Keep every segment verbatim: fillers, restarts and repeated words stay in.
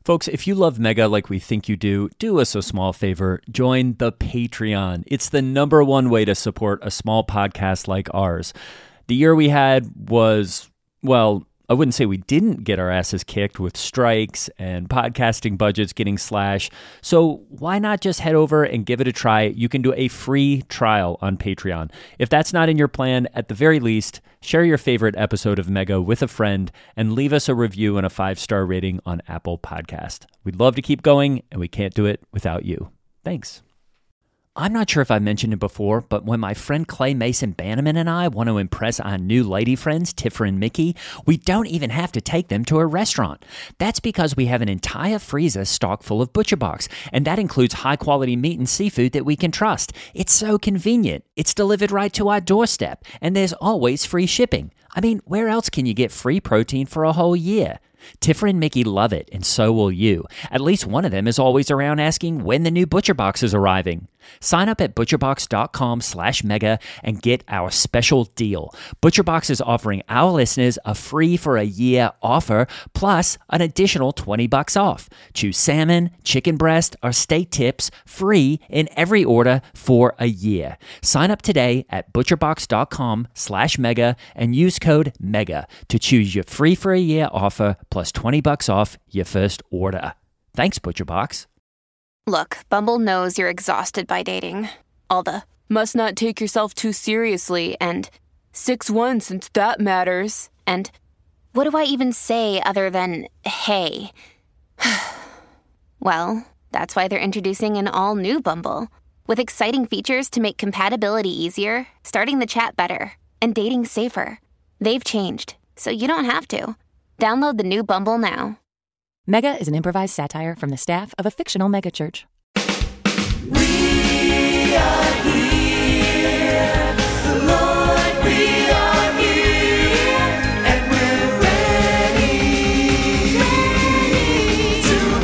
Folks, if you love Mega like we think you do, do us a small favor. Join the Patreon. It's the number one way to support a small podcast like ours. The year we had was, well, I wouldn't say we didn't get our asses kicked with strikes and podcasting budgets getting slashed. So why not just head over and give it a try? You can do a free trial on Patreon. If that's not in your plan, at the very least, share your favorite episode of Mega with a friend and leave us a review and a five-star rating on Apple Podcast. We'd love to keep going, and we can't do it without you. Thanks. I'm not sure if I mentioned it before, but when my friend Clay Mason Bannerman and I want to impress our new lady friends, Tiffer and Mickey, we don't even have to take them to a restaurant. That's because we have an entire freezer stocked full of ButcherBox, and that includes high-quality meat and seafood that we can trust. It's so convenient. It's delivered right to our doorstep, and there's always free shipping. I mean, where else can you get free protein for a whole year? Tiffer and Mickey love it, and so will you. At least one of them is always around asking when the new ButcherBox is arriving. Sign up at butcherbox.com slash mega and get our special deal. ButcherBox is offering our listeners a free for a year offer plus an additional twenty bucks off. Choose salmon, chicken breast, or steak tips free in every order for a year. Sign up today at butcherbox.com slash mega and use code MEGA to choose your free for a year offer plus twenty bucks off your first order. Thanks, ButcherBox. Look, Bumble knows you're exhausted by dating. All the, must not take yourself too seriously, and six one since that matters, and what do I even say other than, hey? Well, that's why they're introducing an all-new Bumble, with exciting features to make compatibility easier, starting the chat better, and dating safer. They've changed, so you don't have to. Download the new Bumble now. Mega is an improvised satire from the staff of a fictional megachurch. We are here, the Lord, we are here, and we're ready, ready to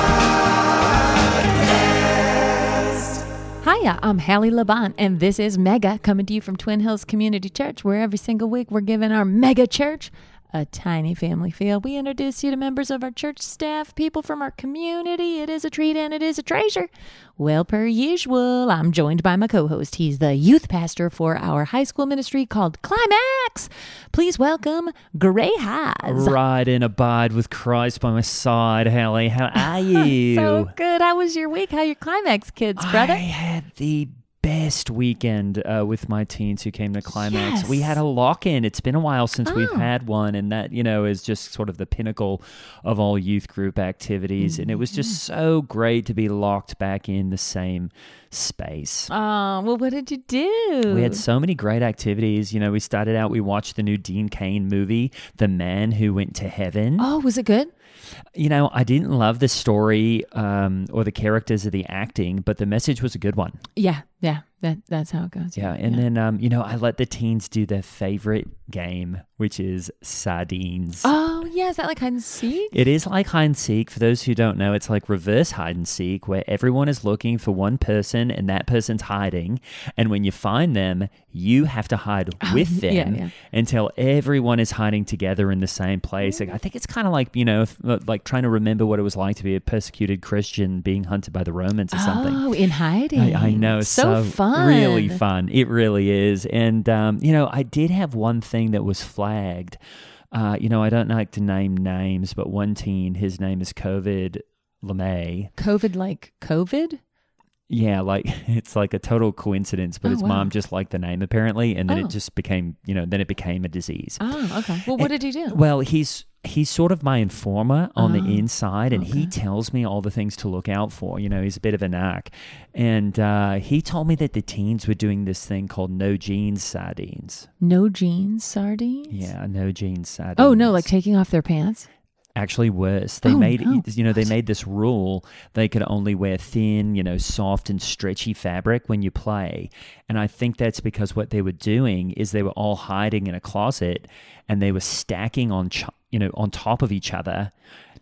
podcast. Hiya, I'm Hallie Laban, and this is Mega, coming to you from Twin Hills Community Church, where every single week we're giving our mega church a tiny family feel. We introduce you to members of our church staff, people from our community. It is a treat and it is a treasure. Well, per usual, I'm joined by my co-host. He's the youth pastor for our high school ministry called Climax. Please welcome Gray Haas. Ride and abide with Christ by my side, Hallie. How are you? So good. How was your week? How are your Climax kids, brother? I had the best weekend uh, with my teens who came to Climax. Yes. We had a lock-in. It's been a while since Oh. we've had one, and that, you know, is just sort of the pinnacle of all youth group activities. Mm-hmm. And it was just so great to be locked back in the same space. Oh, well, what did you do? We had so many great activities. You know, we started out, we watched the new Dean Cain movie, The Man Who Went to Heaven. Oh, was it good? You know, I didn't love the story um, or the characters or the acting, but the message was a good one. Yeah, yeah, that that's how it goes. Yeah, and yeah. then, um, you know, I let the teens do their favorite game, which is sardines. Oh, yeah, is that like hide and seek? It is like hide and seek. For those who don't know, it's like reverse hide and seek, where everyone is looking for one person and that person's hiding. And when you find them, you have to hide with them yeah, yeah. until everyone is hiding together in the same place. Like, I think it's kind of like, you know, if, like trying to remember what it was like to be a persecuted Christian being hunted by the Romans or something. Oh, in hiding. I, I know. So, So fun. Really fun. It really is. And, um, you know, I did have one thing that was flagged. Uh, you know, I don't like to name names, but one teen, his name is COVID LeMay. COVID like COVID? Yeah, like it's like a total coincidence, but Oh, his wow. mom just liked the name apparently, and then Oh. it just became, you know, then it became a disease. Oh, okay. Well, what And- did he do? Well, he's he's sort of my informer on Oh, the inside, and he okay. tells me all the things to look out for. You know, he's a bit of a narc. And uh, he told me that the teens were doing this thing called no jeans sardines. No jeans sardines? Yeah, no jeans sardines. Oh, no, like taking off their pants? Actually worse. They Oh, made, no. you know, they made this rule they could only wear thin, you know, soft and stretchy fabric when you play. And I think that's because what they were doing is they were all hiding in a closet and they were stacking on, ch- you know, on top of each other,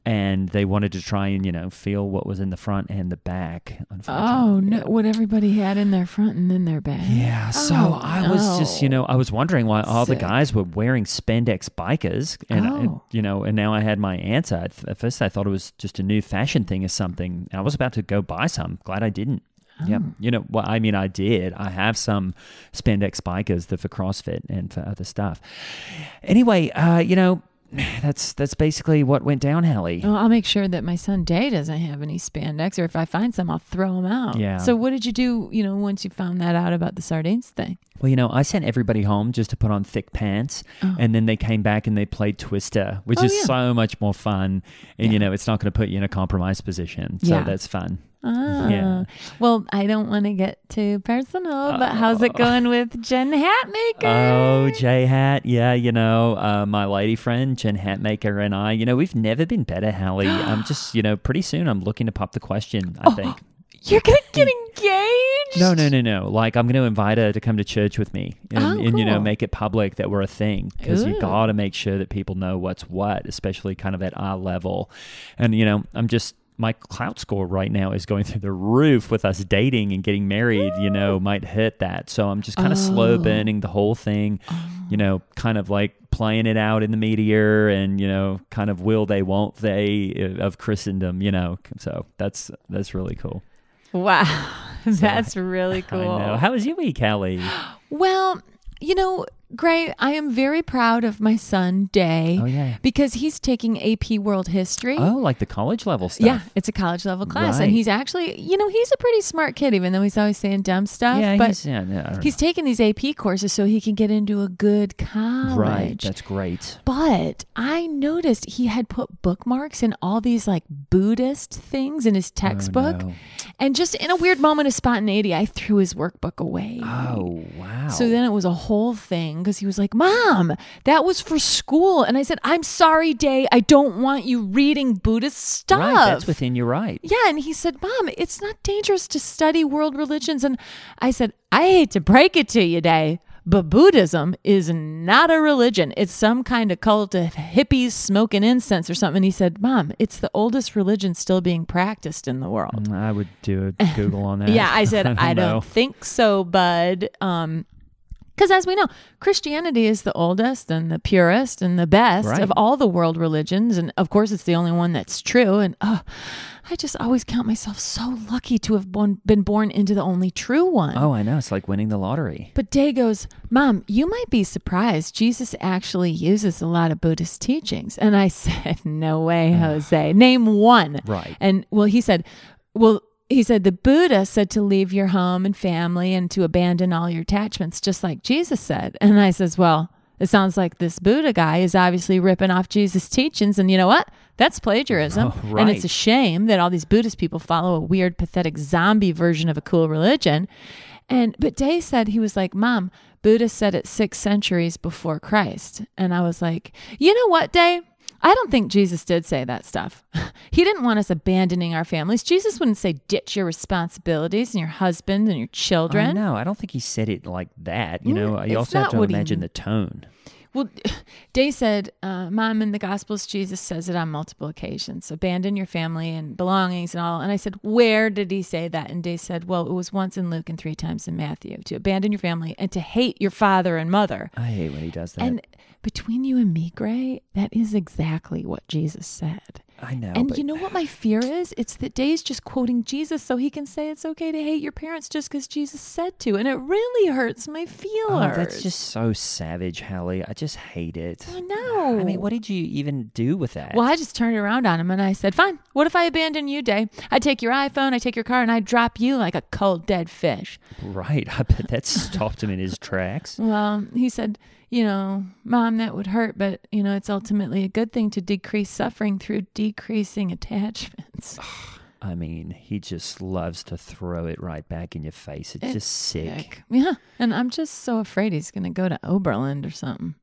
and they wanted to try and, you know, feel what was in the front and the back, unfortunately. Oh, no. What everybody had in their front and in their back. Yeah, so Oh, I was just, you know, I was wondering why all Sick. the guys were wearing spandex bikers, and, Oh. and, you know, and now I had my answer. At, at first I thought it was just a new fashion thing or something, and I was about to go buy some. Glad I didn't. Yeah, you know, well, I mean, I did. I have some spandex bikers that for CrossFit and for other stuff. Anyway, uh, you know, that's that's basically what went down, Hallie. Well, I'll make sure that my son Day doesn't have any spandex, or if I find some, I'll throw them out. Yeah. So what did you do, you know, once you found that out about the sardines thing? Well, you know, I sent everybody home just to put on thick pants, Oh. and then they came back and they played Twister, which Oh, is yeah. so much more fun. And, Yeah. you know, it's not going to put you in a compromised position. So Yeah. that's fun. Ah. Yeah. Well, I don't want to get too personal, but how's it going with Jen Hatmaker? Oh, J Hat. Yeah, you know, uh, my lady friend, Jen Hatmaker, and I, you know, we've never been better, Hallie. I'm just, you know, pretty soon I'm looking to pop the question, I think. You're going to get engaged? No, no, no, no. Like, I'm going to invite her to come to church with me and, Oh, and you know, cool. make it public that we're a thing, because you Ooh. got to make sure that people know what's what, especially kind of at our level. And, you know, I'm just, my clout score right now is going through the roof with us dating and getting married, you know, might hit that. So I'm just kind of slow Oh. burning the whole thing, you know, kind of like playing it out in the meteor and, you know, kind of will they, won't they of Christendom, you know. So that's, that's really cool. Wow. That's really cool. I know. How was your week, Hallie? Well, you know, Gray, I am very proud of my son, Day. Oh, yeah. Because he's taking A P World History. Oh, like the college level stuff. Yeah, it's a college level class. Right. And he's actually, you know, he's a pretty smart kid, even though he's always saying dumb stuff. Yeah, but he's, yeah, yeah, I don't he's taking these A P courses so he can get into a good college. know. Right, that's great. But I noticed he had put bookmarks in all these like Buddhist things in his textbook. Oh, no. And just in a weird moment of spontaneity, I threw his workbook away. Oh, wow. So then it was a whole thing because he was like, Mom, that was for school. And I said, I'm sorry, Day. I don't want you reading Buddhist stuff. Right, that's within your right. Yeah. And he said, Mom, it's not dangerous to study world religions. And I said, I hate to break it to you, Day, but Buddhism is not a religion. It's some kind of cult of hippies smoking incense or something. And he said, Mom, it's the oldest religion still being practiced in the world. I would do a Google on that. Yeah, I said, I don't, I don't know. think so, bud. Um, because as we know, Christianity is the oldest and the purest and the best Right. of all the world religions. And of course, it's the only one that's true. And oh, I just always count myself so lucky to have born, been born into the only true one. Oh, I know. It's like winning the lottery. But Day goes, Mom, you might be surprised. Jesus actually uses a lot of Buddhist teachings. And I said, no way, Jose. Name one. Right. And well, he said, well, he said, the Buddha said to leave your home and family and to abandon all your attachments, just like Jesus said. And I says, well, it sounds like this Buddha guy is obviously ripping off Jesus' teachings. And you know what? That's plagiarism. Oh, right. And it's a shame that all these Buddhist people follow a weird, pathetic zombie version of a cool religion. And but Day said, he was like, Mom, Buddha said it six centuries before Christ. And I was like, you know what, Day? I don't think Jesus did say that stuff. He didn't want us abandoning our families. Jesus wouldn't say ditch your responsibilities and your husband and your children. Oh, no, I don't think he said it like that. You Mm, know, you it's also have not to what he- imagine the tone. Well, Day said, uh, Mom, in the Gospels, Jesus says it on multiple occasions. Abandon your family and belongings and all. And I said, where did he say that? And Day said, well, it was once in Luke and three times in Matthew. To abandon your family and to hate your father and mother. I hate when he does that. And between you and me, Gray, that is exactly what Jesus said. I know. And but you know what my fear is? It's that Day's just quoting Jesus so he can say it's okay to hate your parents just because Jesus said to. And it really hurts my feelers. Oh, that's just so savage, Hallie. I just hate it. I know. I mean, what did you even do with that? Well, I just turned around on him and I said, fine, what if I abandon you, Day? I take your iPhone, I take your car, and I drop you like a cold, dead fish. Right. I bet that stopped him in his tracks. Well, he said, you know, Mom, that would hurt, but, you know, it's ultimately a good thing to decrease suffering through decreasing attachments. I mean, he just loves to throw it right back in your face. It's, just sick. Sick. Yeah. And I'm just so afraid he's going to go to Oberlin or something.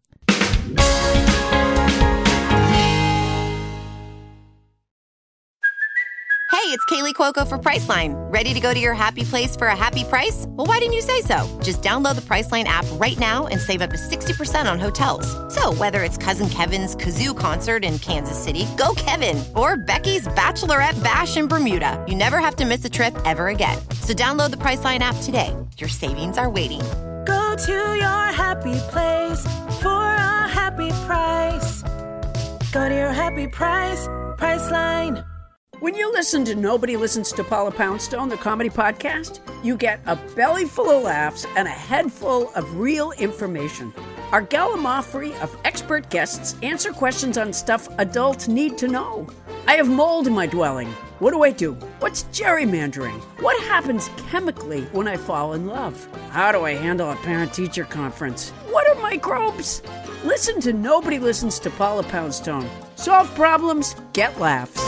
Hey, it's Kaylee Cuoco for Priceline. Ready to go to your happy place for a happy price? Well, why didn't you say so? Just download the Priceline app right now and save up to sixty percent on hotels. So whether it's Cousin Kevin's Kazoo Concert in Kansas City, go Kevin, or Becky's Bachelorette Bash in Bermuda, you never have to miss a trip ever again. So download the Priceline app today. Your savings are waiting. Go to your happy place for a happy price. Go to your happy price, Priceline. When you listen to Nobody Listens to Paula Poundstone, the comedy podcast, you get a belly full of laughs and a head full of real information. Our gallimaufry of expert guests answer questions on stuff adults need to know. I have mold in my dwelling. What do I do? What's gerrymandering? What happens chemically when I fall in love? How do I handle a parent-teacher conference? What are microbes? Listen to Nobody Listens to Paula Poundstone. Solve problems, get laughs.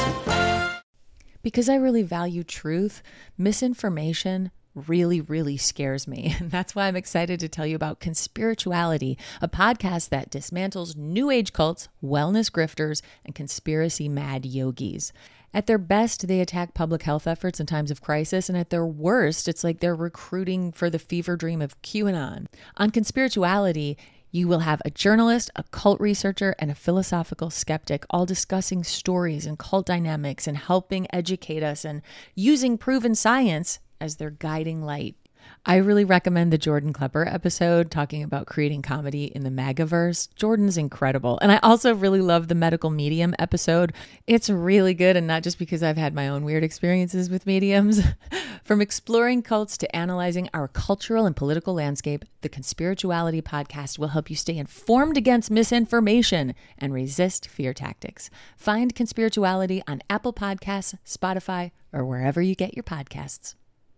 Because I really value truth, misinformation really, really scares me. And that's why I'm excited to tell you about Conspirituality, a podcast that dismantles new age cults, wellness grifters, and conspiracy mad yogis. At their best, they attack public health efforts in times of crisis, and at their worst, it's like they're recruiting for the fever dream of QAnon. On Conspirituality, you will have a journalist, a cult researcher, and a philosophical skeptic all discussing stories and cult dynamics and helping educate us and using proven science as their guiding light. I really recommend the Jordan Klepper episode talking about creating comedy in the MAGAverse. Jordan's incredible. And I also really love the medical medium episode. It's really good, and not just because I've had my own weird experiences with mediums. From exploring cults to analyzing our cultural and political landscape, the Conspirituality podcast will help you stay informed against misinformation and resist fear tactics. Find Conspirituality on Apple Podcasts, Spotify, or wherever you get your podcasts.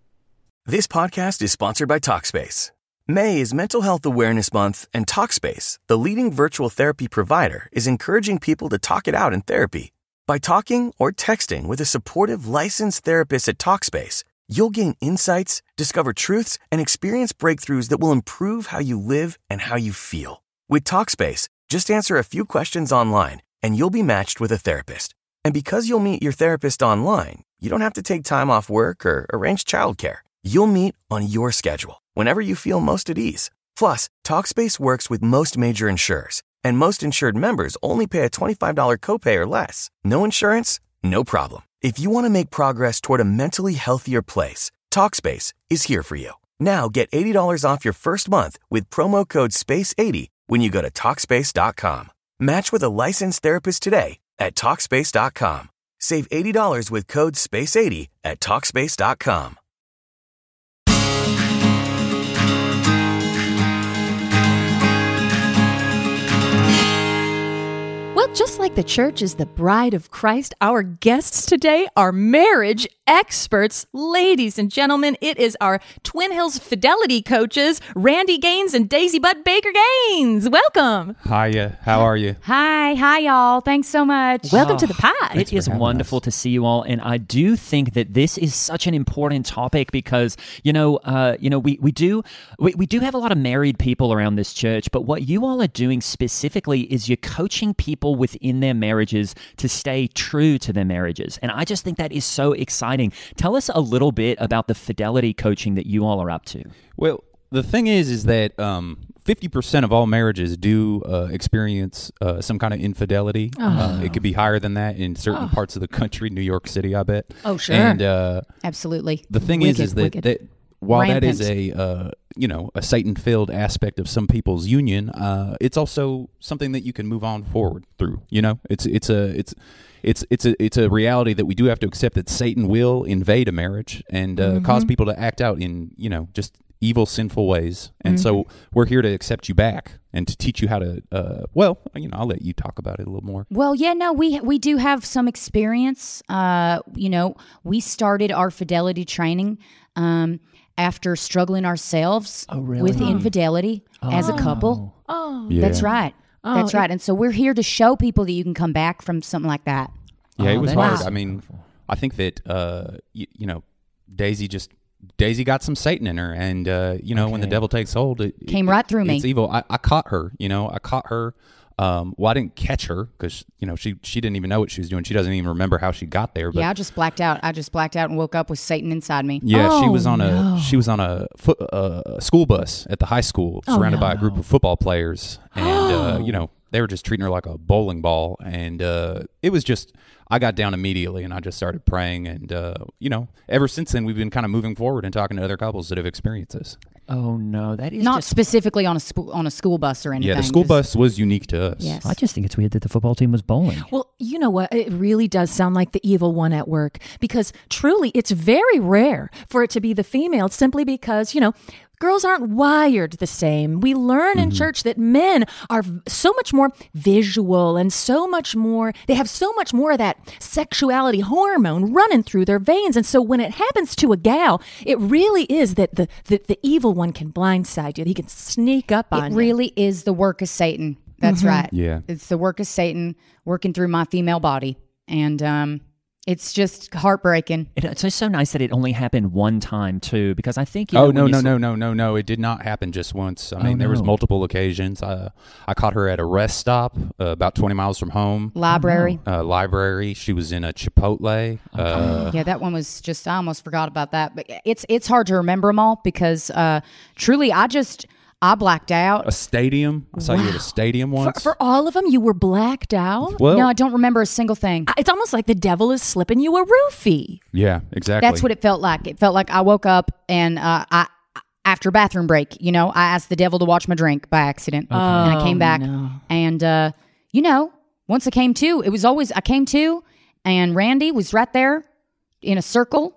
This podcast is sponsored by Talkspace. May is Mental Health Awareness Month, and Talkspace, the leading virtual therapy provider, is encouraging people to talk it out in therapy. By talking or texting with a supportive licensed therapist at Talkspace, you'll gain insights, discover truths, and experience breakthroughs that will improve how you live and how you feel. With Talkspace, just answer a few questions online, and you'll be matched with a therapist. And because you'll meet your therapist online, you don't have to take time off work or arrange childcare. You'll meet on your schedule, whenever you feel most at ease. Plus, Talkspace works with most major insurers, and most insured members only pay a twenty-five dollars copay or less. No insurance? No problem. If you want to make progress toward a mentally healthier place, Talkspace is here for you. Now get eighty dollars off your first month with promo code space eighty when you go to Talkspace dot com. Match with a licensed therapist today at Talkspace dot com. Save eighty dollars with code space eighty at Talkspace dot com. Well, just like the church is the bride of Christ, our guests today are marriage experts. Ladies and gentlemen, it is our Twin Hills fidelity coaches, Randy Gaines and Daisy Butt Baker Gaines. Welcome. Hiya. How are you? Hi. Hi, y'all. Thanks so much. Welcome Oh, to the pod. It is wonderful us. to see you all, and I do think that this is such an important topic because you know, uh, you know, we we do we, we do have a lot of married people around this church, but what you all are doing specifically is you're coaching people within their marriages to stay true to their marriages, and I just think that is so exciting. Tell us a little bit about the fidelity coaching that you all are up to. Well, the thing is, is that um, fifty percent of all marriages do uh, experience uh, some kind of infidelity. Oh. Uh, it could be higher than that in certain oh. parts of the country, New York City, I bet. Oh, sure. And uh, absolutely. The thing wicked, is, is that, that while Rampant. that is a uh, you know a Satan-filled aspect of some people's union, uh, it's also something that you can move on forward through. You know, it's it's a it's. It's it's a it's a reality that we do have to accept that Satan will invade a marriage and uh, mm-hmm. cause people to act out in, you know, just evil, sinful ways. And mm-hmm. so we're here to accept you back and to teach you how to, uh, well, you know, I'll let you talk about it a little more. Well, yeah, no, we we do have some experience. Uh, you know, we started our fidelity training um, after struggling ourselves oh, really? with infidelity oh. as a couple. Oh, yeah. That's right. Oh, That's right. And so we're here to show people that you can come back from something like that. Yeah, oh, it was that hard. is I mean, I think that, uh, you, you know, Daisy just, Daisy got some Satan in her. And, uh, you know, okay. when the devil takes hold, it came it, right through me. It's evil. I, I caught her, you know, I caught her Um, well, I didn't catch her because, you know, she, she didn't even know what she was doing. She doesn't even remember how she got there. But yeah, I just blacked out. I just blacked out and woke up with Satan inside me. Yeah, Oh, she was on no. a she was on a foot, uh, school bus at the high school, Oh, surrounded no. by a group of football players, and uh, you know, they were just treating her like a bowling ball, and uh, it was just. I got down immediately and I just started praying, and uh, you know, ever since then we've been kind of moving forward and talking to other couples that have experienced this. Oh no, that is Not just, specifically on a sp- on a school bus or anything. Yeah, the school just- bus was unique to us. Yes. I just think it's weird that the football team was bowling. Well, you know what? It really does sound like the evil one at work, because truly it's very rare for it to be the female, simply because, you know, girls aren't wired the same. We learn in church that men are v- so much more visual and so much more, they have so much more of that sexuality hormone running through their veins. And so when it happens to a gal, it really is that the, the, the evil one can blindside you. He can sneak up on It you. really is the work of Satan. That's right. Yeah. It's the work of Satan working through my female body. And um, it's just heartbreaking. It, it's just so nice that it only happened one time too, because I think you know, Oh when no you no s- no no no no! It did not happen just once. I mean, Oh, there was no. multiple occasions. Uh, I caught her at a rest stop uh, about twenty miles from home. Library. Uh, library. She was in a Chipotle. Uh, Yeah, that one was just, I almost forgot about that. But it's it's hard to remember them all because uh, truly I just, I blacked out. a stadium. I saw you at a stadium For, once. for all of them, you were blacked out. well, No, I don't remember a single thing. It's almost like the devil is slipping you a roofie. yeah, exactly. That's what it felt like. It felt like I woke up and uh, I, after bathroom break, you know, I asked the devil to watch my drink by accident, and I came back, no. and uh, you know, once I came to, it was always I came to, and Randy was right there in a circle,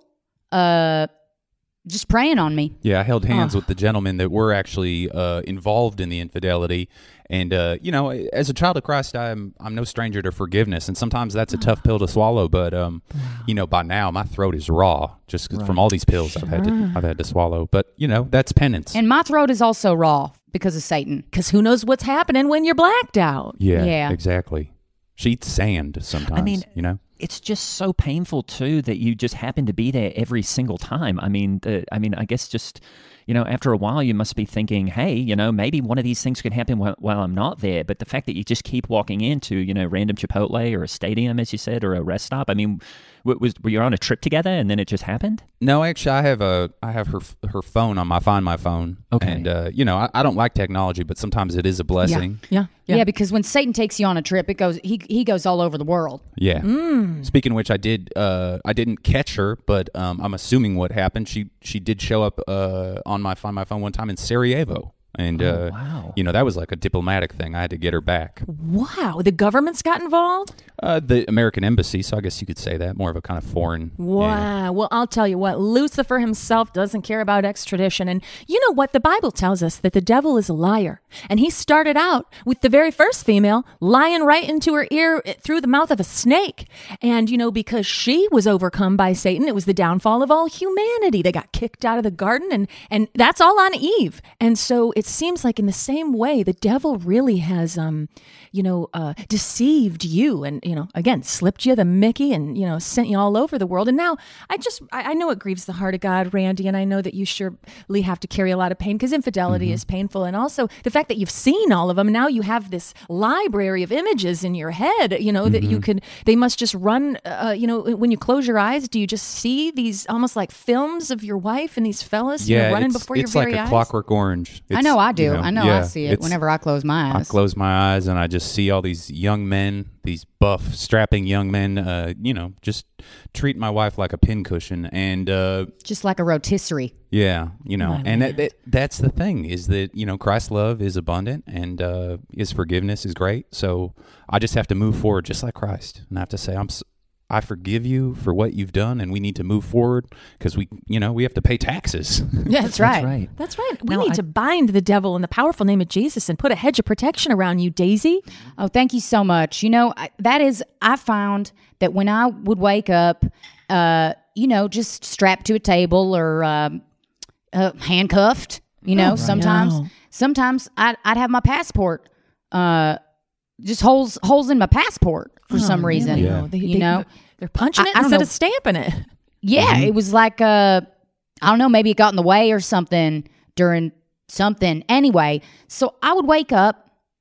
uh, just praying on me. Yeah, I held hands with the gentlemen that were actually uh, involved in the infidelity, and uh, you know, as a child of Christ, I'm I'm no stranger to forgiveness, and sometimes that's a tough pill to swallow. But um, you know, by now my throat is raw just 'cause from all these pills I've had to I've had to swallow. But you know, that's penance. And my throat is also raw because of Satan. Because who knows what's happening when you're blacked out? yeah, Yeah. exactly. She eats sand sometimes. I mean, you know. it's just so painful too that you just happen to be there every single time. I mean, the, I mean, I guess just you know, after a while, you must be thinking, hey, you know, maybe one of these things could happen while, while I'm not there. But the fact that you just keep walking into, you know, random Chipotle or a stadium, as you said, or a rest stop. I mean, w- was were you on a trip together and then it just happened? No, actually, I have a I have her her phone on my Find My Phone. Okay. And uh, you know, I, I don't like technology, but sometimes it is a blessing. Yeah. Yeah. because when Satan takes you on a trip, it goes he he goes all over the world. Yeah. Mm. Speaking of which, I did. Uh, I didn't catch her, but um, I'm assuming what happened. She she did show up uh, on my Find My Phone one time in Sarajevo, and uh, wow. you know, that was like a diplomatic thing. I had to get her back. Wow. The government's got involved? Uh, the American Embassy, so I guess you could say that more of a kind of foreign. Wow. yeah. Well, I'll tell you what, Lucifer himself doesn't care about extradition. And you know what? The Bible tells us that the devil is a liar. And he started out with the very first female lying right into her ear through the mouth of a snake. And, you know, because she was overcome by Satan, it was the downfall of all humanity. They got kicked out of the garden, and, and that's all on Eve. And so it seems like in the same way, the devil really has, um, you know, uh, deceived you and, you know, again, slipped you the Mickey and, you know, sent you all over the world. And now I just, I, I know it grieves the heart of God, Randy, and I know that you surely have to carry a lot of pain because infidelity mm-hmm. is painful. And also the fact that you've seen all of them, now you have this library of images in your head, you know, mm-hmm. that you could, they must just run, uh, you know, when you close your eyes, do you just see these almost like films of your wife and these fellas Yeah, you know, running it's, before your it's very like a eyes? Clockwork Orange. I It's, know I do. you know, I know yeah, I see it it's- whenever I close my I eyes. close my eyes and I just see all these young men, these buff, strapping young men, uh, you know, just treat my wife like a pincushion. And, uh, Just like a rotisserie. yeah, you know, My and that, man. that, that's the thing is that, you know, Christ's love is abundant and uh, his forgiveness is great. So I just have to move forward just like Christ. And I have to say, I'm, s- I forgive you for what you've done, and we need to move forward because we, you know, we have to pay taxes. Yeah, that's right. right. That's right. We Now, need I- to bind the devil in the powerful name of Jesus and put a hedge of protection around you, Daisy. Oh, thank you so much. You know, I, that is, I found that when I would wake up, uh, you know, just strapped to a table or um, uh, handcuffed, you know, sometimes, No. sometimes I'd, I'd have my passport, uh, just holes holes in my passport for some reason. Yeah. No, they, You they, know? they're punching I- it I don't instead know. of stamping it. Yeah, it was like uh I don't know, maybe it got in the way or something during something. Anyway, so I would wake up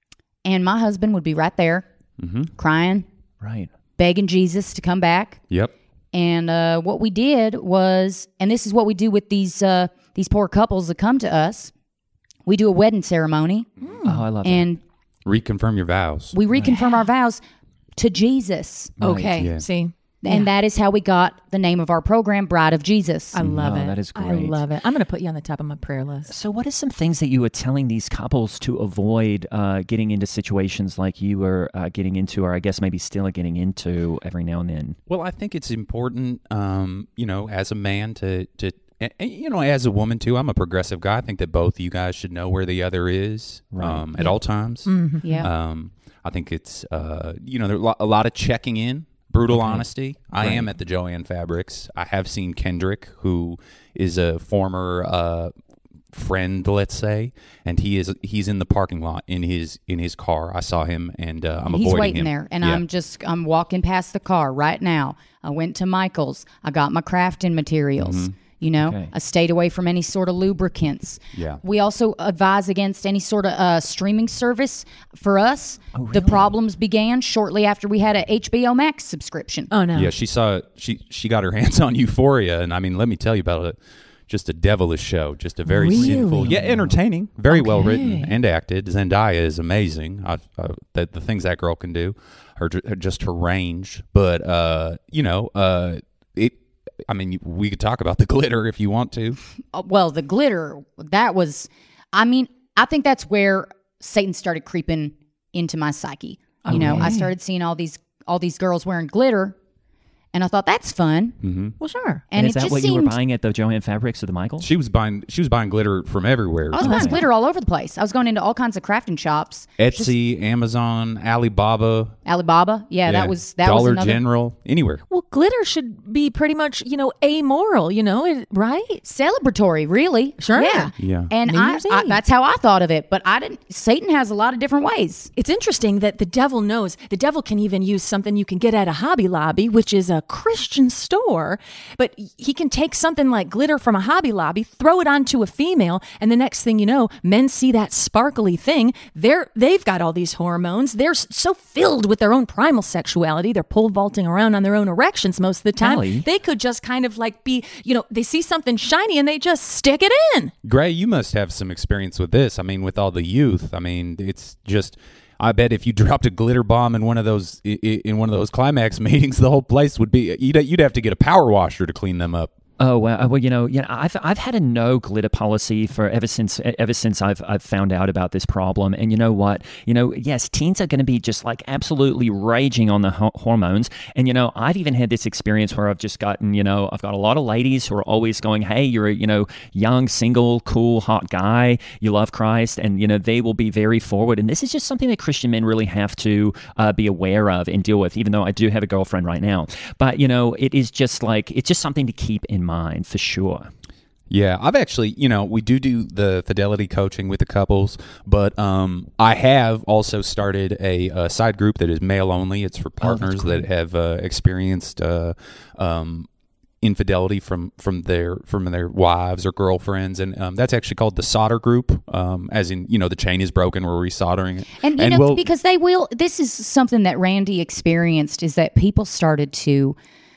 and my husband would be right there, mm-hmm. crying, right, begging Jesus to come back. Yep. And uh, what we did was, and this is what we do with these uh, these poor couples that come to us. We do a wedding ceremony. Mm. Oh, I love and that. Reconfirm your vows. We reconfirm our vows to Jesus. Right. Okay, yeah. see. And yeah. that is how we got the name of our program, Bride of Jesus. I love oh, it. That is great. I love it. I'm going to put you on the top of my prayer list. So what are some things that you were telling these couples to avoid uh, getting into situations like you were uh, getting into, or I guess maybe still getting into every now and then? Well, I think it's important, um, you know, as a man to, to, and, you know, as a woman too. I'm a progressive guy. I think that both of you guys should know where the other is Right. um, at all times. Mm-hmm. Yeah. Um, I think it's, uh, you know, there's a lot of checking in. Brutal Okay. honesty. I Right. am at the Joanne Fabrics. I have seen Kendrick, who is a former uh, friend, let's say, and he is he's in the parking lot in his in his car. I saw him, and uh, I'm He's avoiding waiting him. there, and Yeah. I'm just I'm walking past the car right now. I went to Michael's. I got my crafting materials. Mm-hmm. You know, Okay. I stayed away from any sort of lubricants. Yeah. We also advise against any sort of uh, streaming service. For us, Oh, the problems began shortly after we had a H B O Max subscription. Oh, no. Yeah, she saw she she got her hands on Euphoria, and I mean, let me tell you about it. Just a devilish show, just a very Really? sinful, yeah, entertaining, very well Okay. written and acted. Zendaya is amazing. I, I, the, the things that girl can do, her just her range. But uh, you know, uh, it. I mean, we could talk about the glitter if you want to. Uh, well, the glitter, that was, I mean, I think that's where Satan started creeping into my psyche. You know, I started seeing all these all these girls wearing glitter, and I thought that's fun. Mm-hmm. Well, sure. And, And is it that just what you were seemed- buying at the Joanne Fabrics or the Michaels? She was buying. She was buying glitter from everywhere. I was buying glitter all over the place. I was going into all kinds of crafting shops. Etsy, Amazon, Alibaba, Alibaba, yeah, yeah, that was that Dollar was another. General, anywhere. Well, glitter should be pretty much, you know, amoral, you know, it, right? Celebratory, really. Sure. Yeah. Yeah. And New I, Year's I, Eve. that's how I thought of it. But I didn't. Satan has a lot of different ways. It's interesting that the devil knows. The devil can even use something you can get at a Hobby Lobby, which is a Christian store, but he can take something like glitter from a Hobby Lobby, throw it onto a female, and the next thing you know, men see that sparkly thing. They're they've got all these hormones. They're s- so filled with their own primal sexuality. They're pole vaulting around on their own erections most of the time. Allie. They could just kind of like be, you know, they see something shiny and they just stick it in. Gray, you must have some experience with this. I mean, with all the youth. I mean, it's just. I bet if you dropped a glitter bomb in one of those i- i- in one of those climax meetings, the whole place would be. You'd you'd have to get a power washer to clean them up. Oh well, well, you know, you know, I've I've had a no glitter policy for ever since ever since I've I've found out about this problem. And you know what? You know, yes, teens are going to be just like absolutely raging on the ho- hormones. And you know, I've even had this experience where I've just gotten, you know, I've got a lot of ladies who are always going, "Hey, you're a you know young, single, cool, hot guy. You love Christ," and you know they will be very forward. And this is just something that Christian men really have to uh, be aware of and deal with. Even though I do have a girlfriend right now, but you know, it is just like it's just something to keep in mind for sure. Yeah, I've actually, you know, we do do the fidelity coaching with the couples, but um, I have also started a, a side group that is male only. It's for partners that have uh, experienced uh, um, infidelity from from their from their wives or girlfriends, and um, that's actually called the solder group. Um, as in, you know, the chain is broken, we're resoldering it, And, you and know, we'll, because they will, this is something that Randy experienced, is that people started to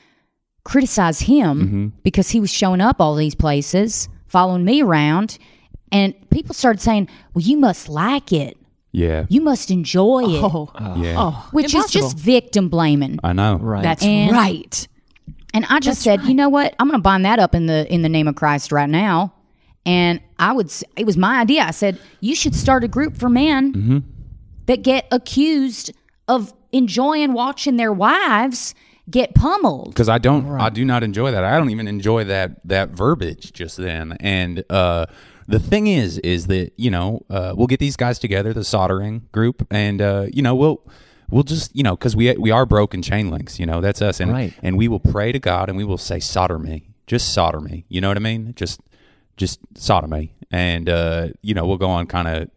criticize him Mm-hmm. because he was showing up all these places, following me around, and people started saying, well, you must like it. yeah, You must enjoy it. Oh, yeah, oh, Which impossible. is just victim blaming. I know, Right. That's And- right. And I just That's said, you know what? I'm going to bind that up in the in the name of Christ right now. And I would, s- it was my idea. I said, you should start a group for men Mm-hmm. that get accused of enjoying watching their wives get pummeled. because I don't, I do not enjoy that. I don't even enjoy that that verbiage just then. And uh, the thing is, is that you know, uh, we'll get these guys together, the soldering group, and uh, you know, we'll we'll just you know, because we we are broken chain links. You know, that's us, and Right. and we will pray to God, and we will say, solder me, just solder me. You know what I mean? Just just solder me, and uh, you know, we'll go on kind of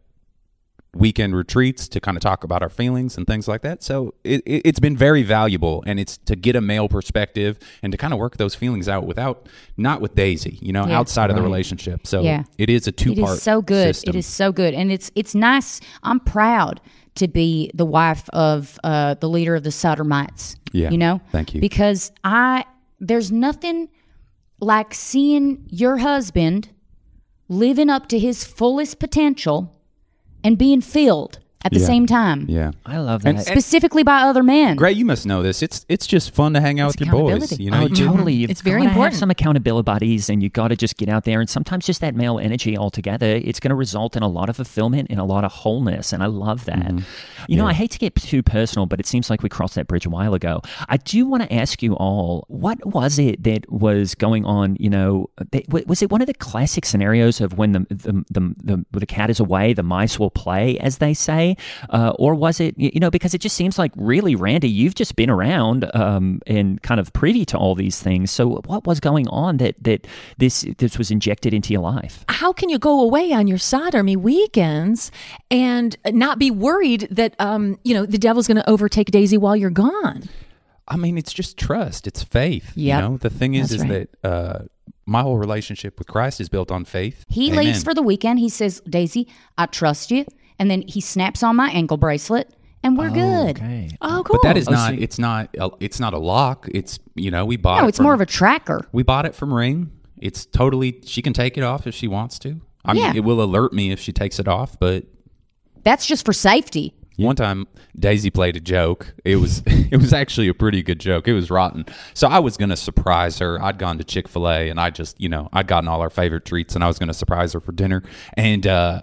weekend retreats to kind of talk about our feelings and things like that. So it, it, it's been very valuable, and it's to get a male perspective and to kind of work those feelings out without, not with Daisy, you know, Yeah. outside of the Right. relationship. So Yeah. it is a two It part is so good. system. It is so good. And it's it's nice. I'm proud to be the wife of uh, the leader of the Sodomites. Yeah. You know? Thank you. Because I there's nothing like seeing your husband living up to his fullest potential and being filled at the Yeah. same time. Yeah. I love And- that. Specifically by other men. Gray, you must know this. It's it's just fun to hang out It's with your boys. accountability. You know, oh, you- totally. You've It's very gotta have important. some accountability buddies, and you got to just get out there. And sometimes just that male energy altogether, it's going to result in a lot of fulfillment and a lot of wholeness. And I love that. Mm-hmm. You know, I hate to get too personal, but it seems like we crossed that bridge a while ago. I do want to ask you all, what was it that was going on? You know, that- was it one of the classic scenarios of when the the the, the, the cat is away, the mice will play, as they say, uh, or was it, you know, because it just seems like really, Randy, you've just been around um, and kind of privy to all these things. So what was going on that that this this was injected into your life? How can you go away on your sodomy weekends and not be worried that um, you know the devil's going to overtake Daisy while you're gone? I mean, it's just trust. It's faith. Yep. You know, the thing is, That's is right. that uh, my whole relationship with Christ is built on faith. He Amen. leaves for the weekend. He says, Daisy, I trust you. And then he snaps on my ankle bracelet and we're good. Okay. Oh, cool. But that is Oh, not. so- It's not. a- It's not a lock. It's you know we bought. No, it it's from- more of a tracker. We bought it from Ring. It's totally. She can take it off if she wants to. I mean, Yeah. it will alert me if she takes it off. But That's just for safety. one time, Daisy played a joke. It was it was actually a pretty good joke. It was rotten. So I was gonna surprise her. I'd gone to Chick-fil-A and I just you know I'd gotten all our favorite treats and I was gonna surprise her for dinner. And uh,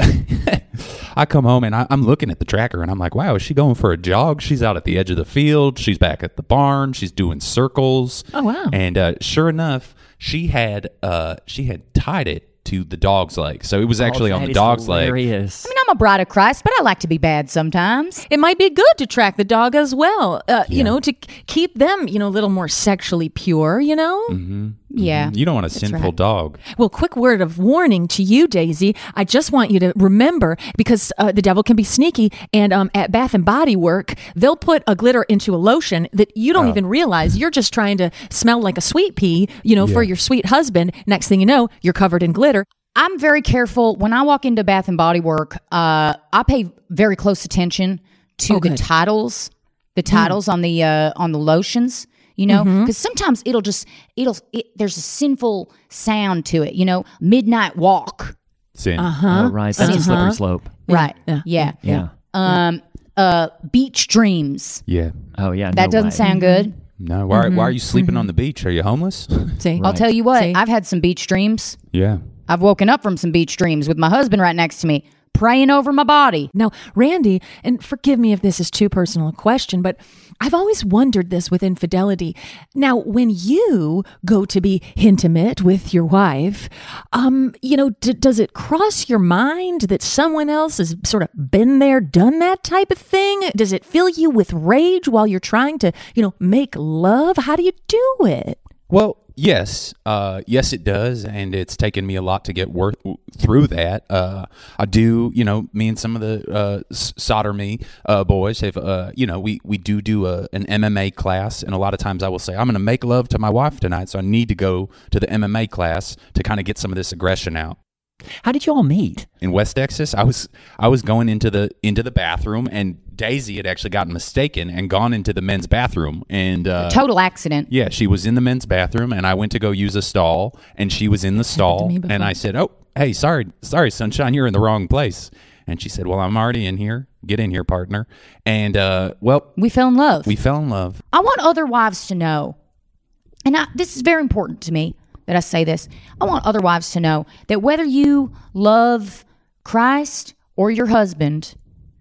I come home and I, I'm looking at the tracker and I'm like, wow, is she going for a jog? She's out at the edge of the field. She's back at the barn. She's doing circles. Oh, wow. And uh, sure enough, she had uh, she had tied it to the dog's leg. So it was actually Oh, on that the is dog's leg. hilarious. I mean, I'm a bride of Christ, but I like to be bad sometimes. It might be good to track the dog as well, uh, Yeah. you know, to k- keep them, you know, a little more sexually pure, you know? Mm-hmm. Yeah. You don't want a sinful right. dog. Well, quick word of warning to you, Daisy. I just want you to remember, because uh, the devil can be sneaky, and um, at Bath and Body Work, they'll put a glitter into a lotion that you don't Oh. even realize. You're just trying to smell like a sweet pea, you know, for Yeah. your sweet husband. Next thing you know, you're covered in glitter. I'm very careful when I walk into Bath and Body Work. Uh, I pay very close attention to Oh, the good. titles, the titles on the uh, on the lotions. You know, because sometimes it'll just it'll it, there's a sinful sound to it. You know, midnight walk. Sin. Uh-huh. Oh, right. That's a slippery slope. Right. Yeah. Yeah. Yeah. Um. Uh. Beach dreams. Yeah. Oh, yeah. That no doesn't way. sound good. No. Why, why are you sleeping on the beach? Are you homeless? See? I'll tell you what. See? I've had some beach dreams. yeah. I've woken up from some beach dreams with my husband right next to me, praying over my body. Now, Randy, and forgive me if this is too personal a question, but I've always wondered this with infidelity. Now, when you go to be intimate with your wife, um, you know, d- does it cross your mind that someone else has sort of been there, done that type of thing? Does it fill you with rage while you're trying to, you know, make love? How do you do it? Well, yes, uh, yes, it does, and it's taken me a lot to get worth through that. Uh, I do, you know, me and some of the uh, s- sodomy uh, boys have, uh, you know, we we do do a, an M M A class, and a lot of times I will say, I'm going to make love to my wife tonight, so I need to go to the M M A class to kind of get some of this aggression out. How did you all meet? In West Texas, I was I was going into the into the bathroom, and Daisy had actually gotten mistaken and gone into the men's bathroom, and uh, Total accident. yeah, she was in the men's bathroom, and I went to go use a stall, and she was in the stall, me before. and I said, "Oh, hey, sorry, sorry, sunshine, you're in the wrong place." And she said, "Well, I'm already in here. Get in here, partner." And uh, well, We fell in love. we fell in love. I want other wives to know, and I, this is very important to me that I say this. I want other wives to know that whether you love Christ or your husband,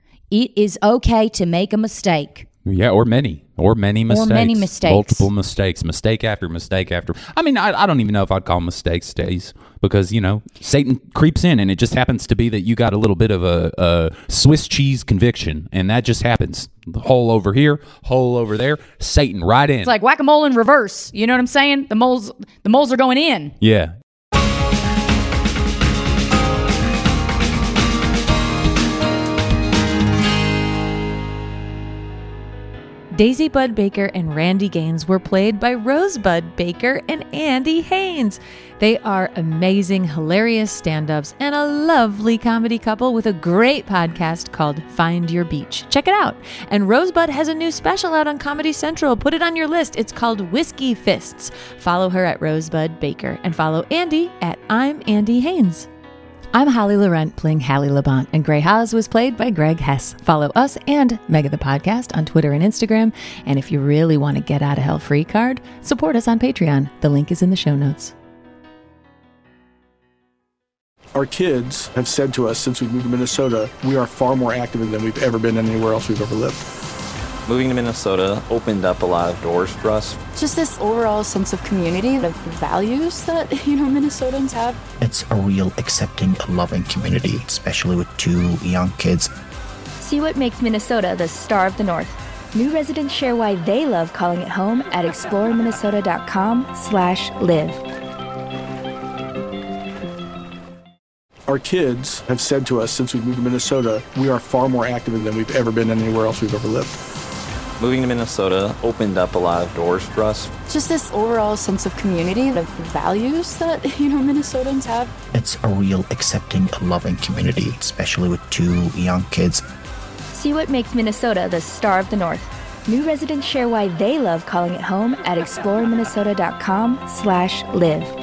it is okay to make a mistake. Yeah, or many, or many mistakes, many mistakes. multiple mistakes, mistake after mistake after. I mean, I, I don't even know if I'd call them mistakes, Days, because you know Satan creeps in, and it just happens to be that you got a little bit of a, a Swiss cheese conviction, and that just happens. The hole over here, hole over there, Satan right in. It's like whack-a-mole in reverse. You know what I'm saying? The moles, the moles are going in. yeah. Daisy Bud Baker and Randy Gaines were played by Rosebud Baker and Andy Haynes. They are amazing, hilarious stand-ups and a lovely comedy couple with a great podcast called Find Your Beach. Check it out. And Rosebud has a new special out on Comedy Central. Put it on your list. It's called Whiskey Fists. Follow her at Rosebud Baker and follow Andy at I'm Andy Haynes. I'm Holly Laurent playing Hallie Labont, and Gray Haas was played by Greg Hess. Follow us and Mega the Podcast on Twitter and Instagram. And if you really want to get out of hell free card, support us on Patreon. The link is in the show notes. Our kids have said to us since we moved to Minnesota, we are far more active than we've ever been anywhere else we've ever lived. Moving to Minnesota opened up a lot of doors for us. Just this overall sense of community, of the values that, you know, Minnesotans have. It's a real accepting, loving community, especially with two young kids. See what makes Minnesota the star of the North. New residents share why they love calling it home at explore minnesota dot com slash live. Our kids have said to us since we moved to Minnesota, we are far more active than we've ever been anywhere else we've ever lived. Moving to Minnesota opened up a lot of doors for us. Just this overall sense of community, of the values that, you know, Minnesotans have. It's a real accepting, loving community, especially with two young kids. See what makes Minnesota the star of the North. New residents share why they love calling it home at explore minnesota dot com slash live.